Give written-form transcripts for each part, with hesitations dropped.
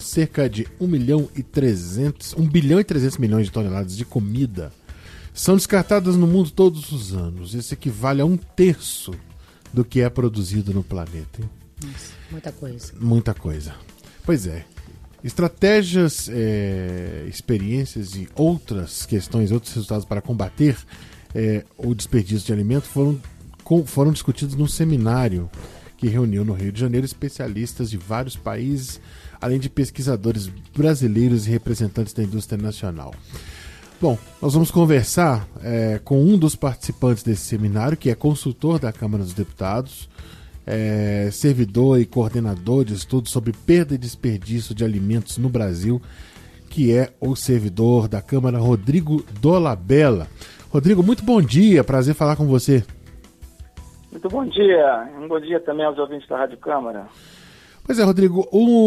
cerca de 1 bilhão e 300 milhões de toneladas de comida são descartadas no mundo todos os anos. Isso equivale a 1/3 do que é produzido no planeta, hein? Nossa, muita coisa. Muita coisa. Pois é. Estratégias, experiências e outras questões, outros resultados para combater o desperdício de alimentos foram discutidos num seminário que reuniu no Rio de Janeiro especialistas de vários países, além de pesquisadores brasileiros e representantes da indústria nacional. Bom, nós vamos conversar com um dos participantes desse seminário, que é consultor da Câmara dos Deputados, servidor e coordenador de estudos sobre perda e desperdício de alimentos no Brasil, que é o servidor da Câmara, Rodrigo Dolabella. Rodrigo, muito bom dia, prazer falar com você. Muito bom dia, um bom dia também aos ouvintes da Rádio Câmara. Pois é, Rodrigo,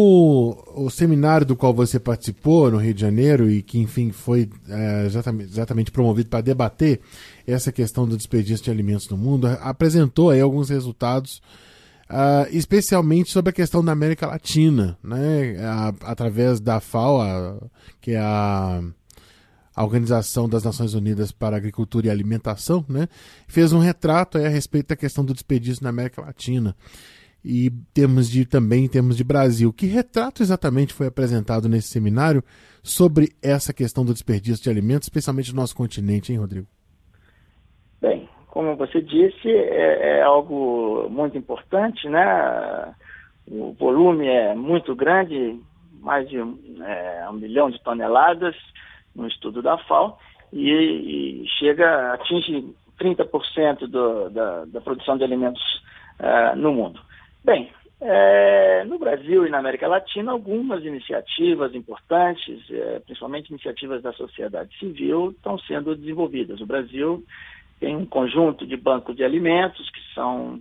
o seminário do qual você participou no Rio de Janeiro e que, enfim, foi exatamente promovido para debater essa questão do desperdício de alimentos no mundo, apresentou aí alguns resultados, especialmente sobre a questão da América Latina, né, através da FAO, que é a Organização das Nações Unidas para a Agricultura e Alimentação, né, fez um retrato aí a respeito da questão do desperdício na América Latina. E também em termos de Brasil. Que retrato exatamente foi apresentado nesse seminário sobre essa questão do desperdício de alimentos, especialmente no nosso continente, hein, Rodrigo? Bem, como você disse, é algo muito importante, né? O volume é muito grande, mais de 1 milhão de toneladas no estudo da FAO, e atinge 30% da produção de alimentos no mundo. Bem, no Brasil e na América Latina, algumas iniciativas importantes, principalmente iniciativas da sociedade civil, estão sendo desenvolvidas. O Brasil tem um conjunto de bancos de alimentos, que são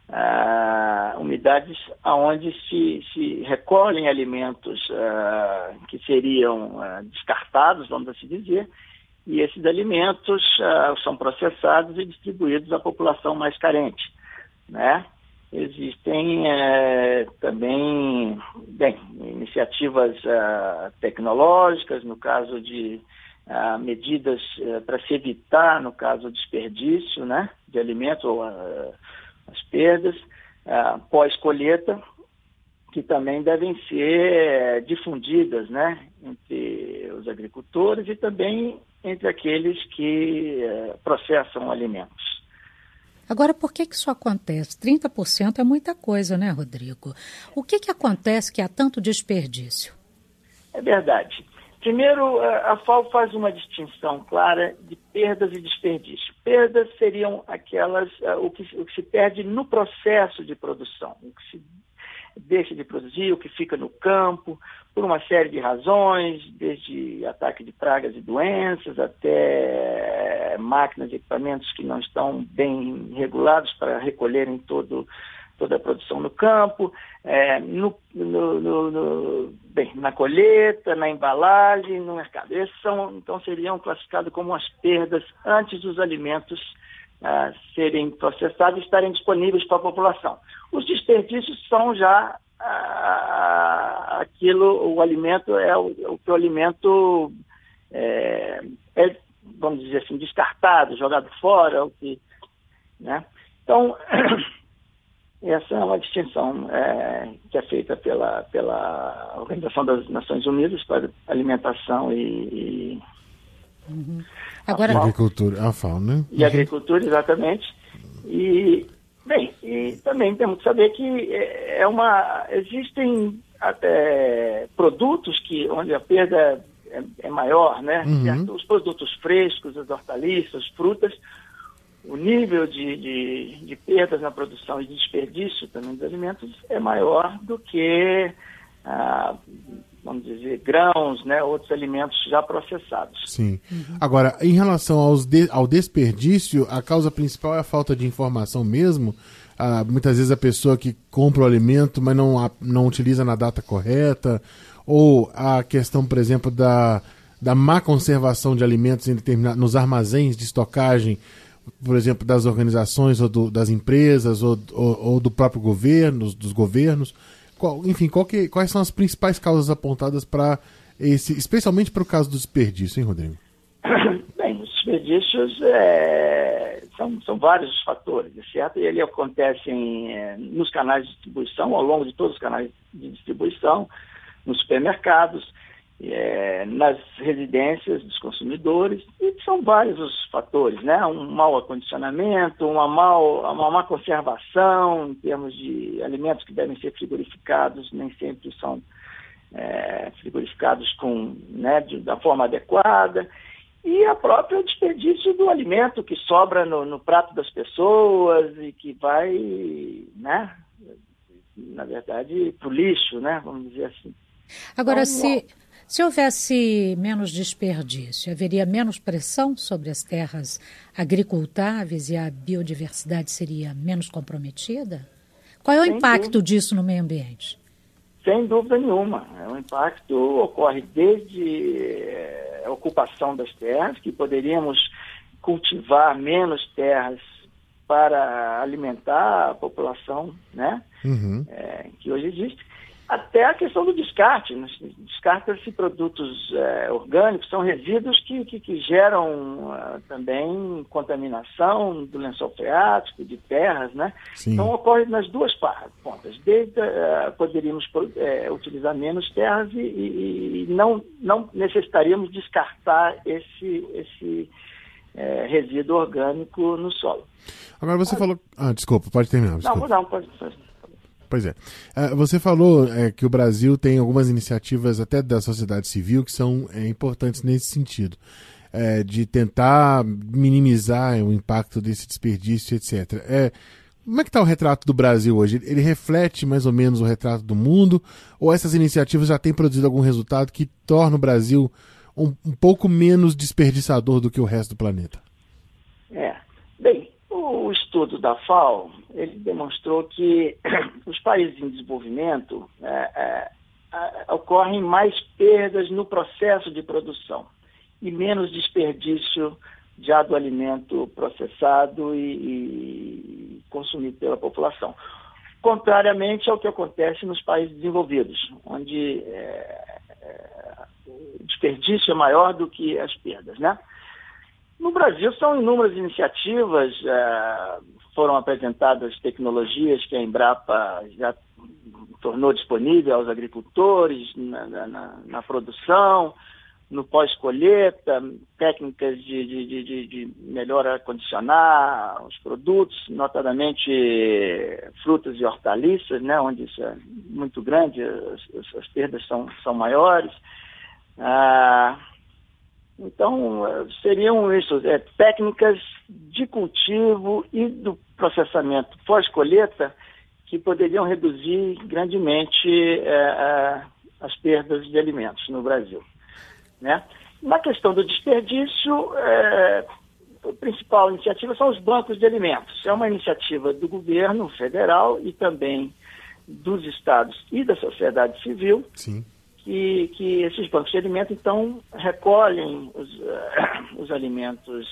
unidades onde se recolhem alimentos que seriam descartados, vamos assim dizer, e esses alimentos são processados e distribuídos à população mais carente, né? Existem também iniciativas tecnológicas, no caso de medidas para se evitar, no caso, o desperdício, né, de alimentos ou as perdas, pós-colheita, que também devem ser difundidas, né, entre os agricultores e também entre aqueles que processam alimentos. Agora, por que isso acontece? 30% é muita coisa, né, Rodrigo? O que acontece que há tanto desperdício? É verdade. Primeiro, a FAO faz uma distinção clara de perdas e desperdício. Perdas seriam aquelas, o que se perde no processo de produção, o que se deixa de produzir, o que fica no campo, por uma série de razões, desde ataque de pragas e doenças, até máquinas e equipamentos que não estão bem regulados para recolherem toda a produção no campo, na colheita, na embalagem, no mercado. Esses então seriam classificados como as perdas antes dos alimentos serem processados e estarem disponíveis para a população. Os desperdícios são já o alimento é o que o alimento vamos dizer assim, descartado, jogado fora, né? Então, essa é uma distinção que é feita pela Organização das Nações Unidas para Alimentação e Agora, agricultura, a FAO, né? E agricultura, exatamente. E também temos que saber que existem até produtos onde a perda é maior, né? Os produtos frescos, as hortaliças, frutas, o nível de perdas na produção e de desperdício também dos alimentos é maior do que, vamos dizer, grãos, né? Outros alimentos já processados. Sim. Agora, em relação ao desperdício, a causa principal é a falta de informação mesmo. Muitas vezes a pessoa que compra o alimento, mas não utiliza na data correta, ou a questão, por exemplo, da má conservação de alimentos nos armazéns de estocagem, por exemplo, das organizações ou das empresas ou do próprio governo, dos governos. Quais são as principais causas apontadas para especialmente para o caso do desperdício, hein, Rodrigo? Bem, os desperdícios são vários os fatores, certo? E ele acontecem nos canais de distribuição, ao longo de todos os canais de distribuição, nos supermercados, nas residências dos consumidores, e são vários os fatores, né? Um mau acondicionamento, uma má conservação em termos de alimentos que devem ser frigorificados, nem sempre são frigorificados da forma adequada, e a própria desperdício do alimento que sobra no prato das pessoas e que vai, na verdade, para o lixo, vamos dizer assim. Agora, se houvesse menos desperdício, haveria menos pressão sobre as terras agricultáveis e a biodiversidade seria menos comprometida? Qual é o impacto disso no meio ambiente? Sem dúvida nenhuma. O impacto ocorre desde a ocupação das terras, que poderíamos cultivar menos terras para alimentar a população, que hoje existe, até a questão do descarte. Descarta-se produtos orgânicos, são resíduos que geram também contaminação do lençol freático, de terras, Sim. Então ocorre nas duas pontas. Poderíamos utilizar menos terras e não necessitaríamos descartar esse resíduo orgânico no solo. Agora você falou... desculpa, pode terminar. Desculpa. Não, pode. Pois é. Você falou que o Brasil tem algumas iniciativas até da sociedade civil que são importantes nesse sentido, de tentar minimizar o impacto desse desperdício, etc. Como é que está o retrato do Brasil hoje? Ele reflete mais ou menos o retrato do mundo, ou essas iniciativas já têm produzido algum resultado que torna o Brasil um pouco menos desperdiçador do que o resto do planeta? Bem, o estudo da FAO, ele demonstrou que os países em desenvolvimento ocorrem mais perdas no processo de produção e menos desperdício já do alimento processado e consumido pela população. Contrariamente ao que acontece nos países desenvolvidos, onde o desperdício é maior do que as perdas, No Brasil são inúmeras iniciativas, foram apresentadas tecnologias que a Embrapa já tornou disponível aos agricultores na produção, no pós-colheita, técnicas de melhor acondicionar os produtos, notadamente frutas e hortaliças, onde isso é muito grande, as perdas são maiores. Então, seriam isso, técnicas de cultivo e do processamento pós-colheita que poderiam reduzir grandemente as perdas de alimentos no Brasil. Na questão do desperdício, a principal iniciativa são os bancos de alimentos. É uma iniciativa do governo federal e também dos estados e da sociedade civil. Sim. Que esses bancos de alimentos, então, recolhem os alimentos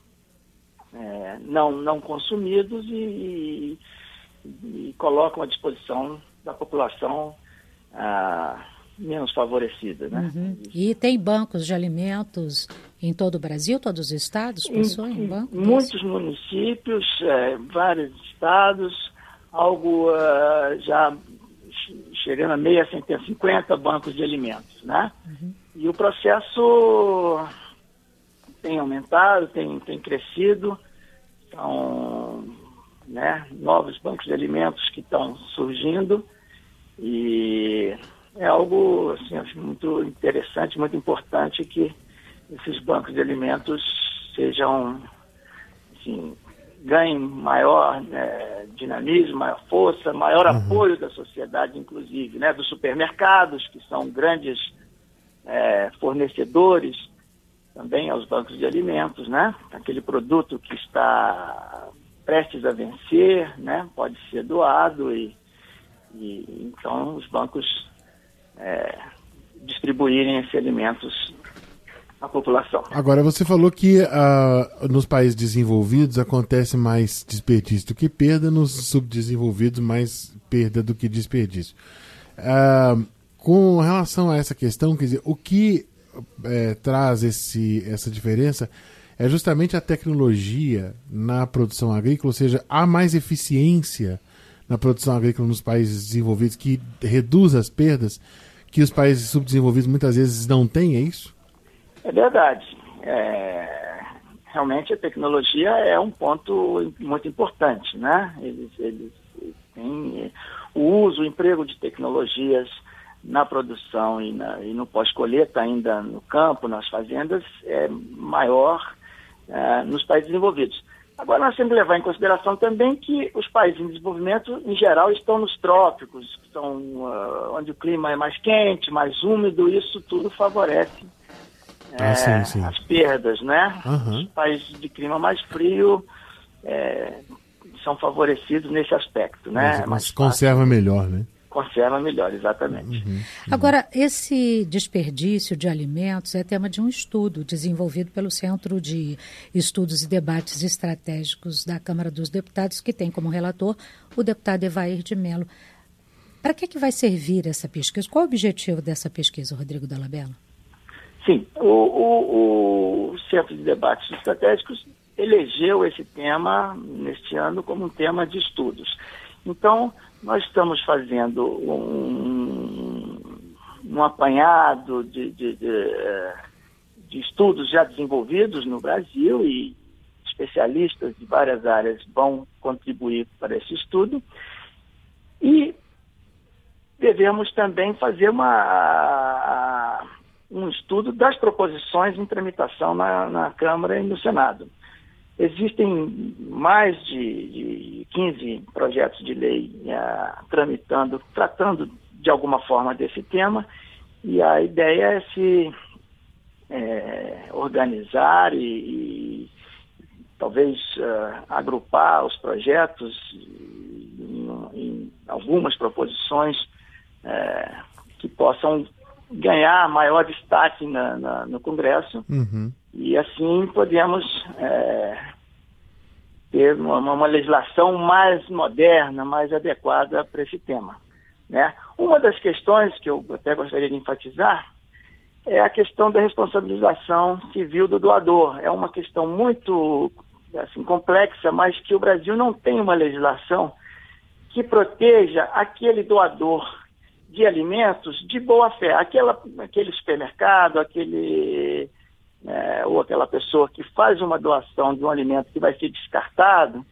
não consumidos e colocam à disposição da população menos favorecida. Uhum. E tem bancos de alimentos em todo o Brasil, todos os estados possuem bancos? Muitos municípios, vários estados, algo já chegando a 50 bancos de alimentos, Uhum. E o processo tem aumentado, tem crescido, são novos bancos de alimentos que estão surgindo e é algo assim, muito interessante, muito importante que esses bancos de alimentos sejam, assim, ganhem maior dinamismo, maior força, maior apoio da sociedade, inclusive, dos supermercados, que são grandes fornecedores também aos bancos de alimentos, aquele produto que está prestes a vencer, pode ser doado e então os bancos distribuírem esses alimentos à população. Agora, você falou que nos países desenvolvidos acontece mais desperdício do que perda, nos subdesenvolvidos mais perda do que desperdício. Com relação a essa questão, quer dizer, o que traz essa diferença é justamente a tecnologia na produção agrícola, ou seja, há mais eficiência na produção agrícola nos países desenvolvidos que reduz as perdas que os países subdesenvolvidos muitas vezes não têm, é isso? É verdade. Realmente a tecnologia é um ponto muito importante, né? Eles têm o uso, o emprego de tecnologias na produção e no pós-colheita, ainda no campo, nas fazendas, é maior nos países desenvolvidos. Agora, nós temos que levar em consideração também que os países em desenvolvimento, em geral, estão nos trópicos, que são onde o clima é mais quente, mais úmido, isso tudo favorece sim. as perdas, né? Uhum. Os países de clima mais frio são favorecidos nesse aspecto, né? Mas conserva melhor, né? Conserva melhor, exatamente. Uhum. Agora, esse desperdício de alimentos é tema de um estudo desenvolvido pelo Centro de Estudos e Debates Estratégicos da Câmara dos Deputados, que tem como relator o deputado Evair de Mello. Para que vai servir essa pesquisa? Qual o objetivo dessa pesquisa, Rodrigo Dolabella? Sim, o Centro de Debates Estratégicos elegeu esse tema, neste ano, como um tema de estudos. Então, nós estamos fazendo um apanhado de estudos já desenvolvidos no Brasil, e especialistas de várias áreas vão contribuir para esse estudo. E devemos também fazer um estudo das proposições em tramitação na Câmara e no Senado. Existem mais de 15 projetos de lei tratando de alguma forma desse tema, e a ideia é se organizar e talvez agrupar os projetos em algumas proposições que possam ganhar maior destaque no Congresso. Uhum. E assim podemos ter uma legislação mais moderna, mais adequada para esse tema, né? Uma das questões que eu até gostaria de enfatizar é a questão da responsabilização civil do doador. É uma questão muito complexa, mas que o Brasil não tem uma legislação que proteja aquele doador de alimentos de boa fé. Aquele supermercado, ou aquela pessoa que faz uma doação de um alimento que vai ser descartado,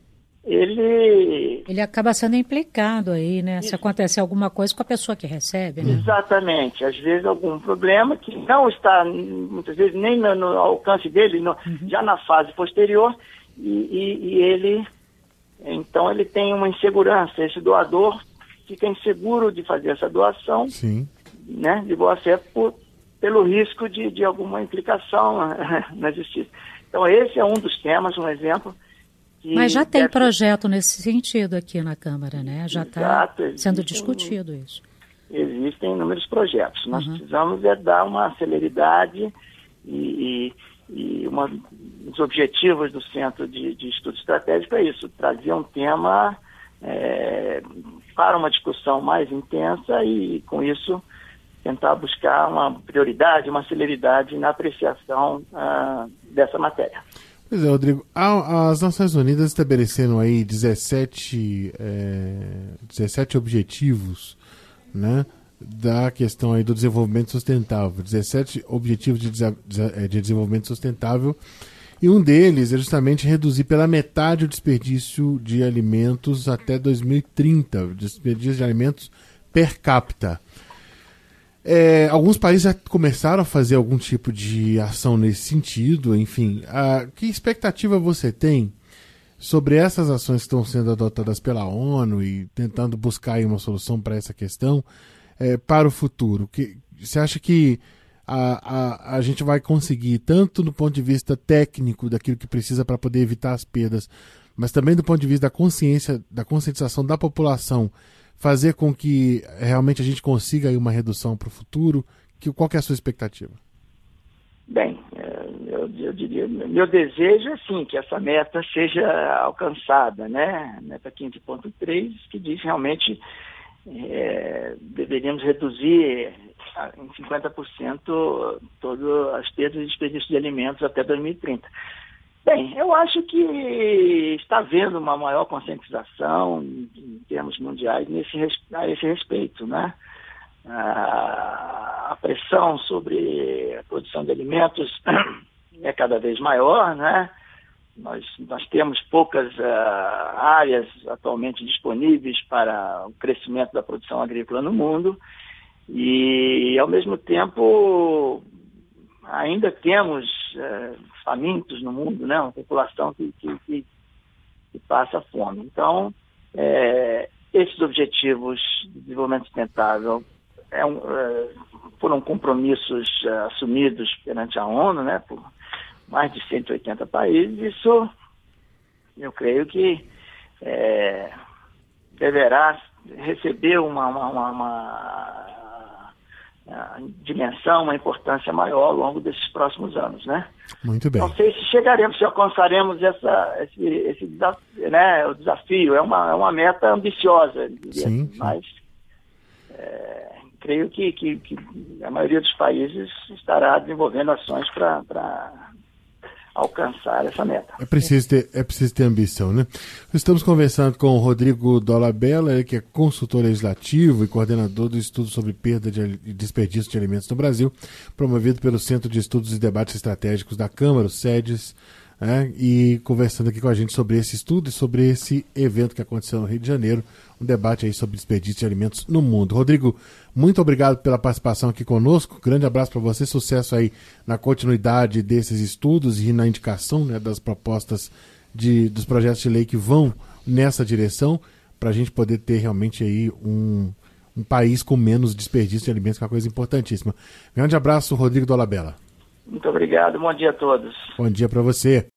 ele acaba sendo implicado aí, né? Isso. Se acontecer alguma coisa com a pessoa que recebe, né? Exatamente. Às vezes algum problema que não está, muitas vezes, nem no alcance dele, já na fase posterior, e ele tem uma insegurança. Esse doador fica inseguro de fazer essa doação, sim, né, de boa fé, pelo risco de alguma implicação na justiça. Então, esse é um dos temas, um exemplo. Mas já tem projeto nesse sentido aqui na Câmara, né? Já está sendo discutido isso. Existem inúmeros projetos. Nós precisamos dar uma celeridade e os objetivos do Centro de Estudo Estratégico é isso, trazer um tema para uma discussão mais intensa e, com isso, tentar buscar uma prioridade, uma celeridade na apreciação dessa matéria. Pois é, Rodrigo, as Nações Unidas estabeleceram aí 17 objetivos, né, da questão aí do desenvolvimento sustentável, 17 objetivos de desenvolvimento sustentável, e um deles é justamente reduzir pela metade o desperdício de alimentos até 2030, o desperdício de alimentos per capita. Alguns países já começaram a fazer algum tipo de ação nesse sentido, enfim. Que expectativa você tem sobre essas ações que estão sendo adotadas pela ONU e tentando buscar aí uma solução para essa questão para o futuro? Você acha que a gente vai conseguir, tanto do ponto de vista técnico, daquilo que precisa para poder evitar as perdas, mas também do ponto de vista da conscientização da população, fazer com que realmente a gente consiga aí uma redução para o futuro? Qual que é a sua expectativa? Bem, eu diria, meu desejo é sim que essa meta seja alcançada, né? Meta 15.3, que diz realmente deveríamos reduzir em 50% todas as perdas e desperdício de alimentos até 2030. Bem, eu acho que está havendo uma maior conscientização em termos mundiais a esse respeito, né? A pressão sobre a produção de alimentos é cada vez maior, né? Nós temos poucas áreas atualmente disponíveis para o crescimento da produção agrícola no mundo e, ao mesmo tempo, ainda temos famintos no mundo, né? Uma população que passa fome. Então, esses objetivos de desenvolvimento sustentável foram compromissos assumidos perante a ONU, né? Por mais de 180 países. Isso, eu creio que deverá receber uma dimensão, uma importância maior ao longo desses próximos anos, né? Muito bem. Não sei se alcançaremos esse desafio, né? O desafio é uma meta ambiciosa, sim. Mas creio que a maioria dos países estará desenvolvendo ações para alcançar essa meta. É preciso ter ambição, né? Estamos conversando com o Rodrigo Dolabella, que é consultor legislativo e coordenador do estudo sobre perda e desperdício de alimentos no Brasil, promovido pelo Centro de Estudos e Debates Estratégicos da Câmara, o SEDES, e conversando aqui com a gente sobre esse estudo e sobre esse evento que aconteceu no Rio de Janeiro, um debate aí sobre desperdício de alimentos no mundo. Rodrigo, muito obrigado pela participação aqui conosco, grande abraço para você, sucesso aí na continuidade desses estudos e na indicação, né, das propostas dos projetos de lei que vão nessa direção, para a gente poder ter realmente aí um país com menos desperdício de alimentos, que é uma coisa importantíssima. Grande abraço, Rodrigo Dolabella. Muito obrigado, bom dia a todos. Bom dia para você.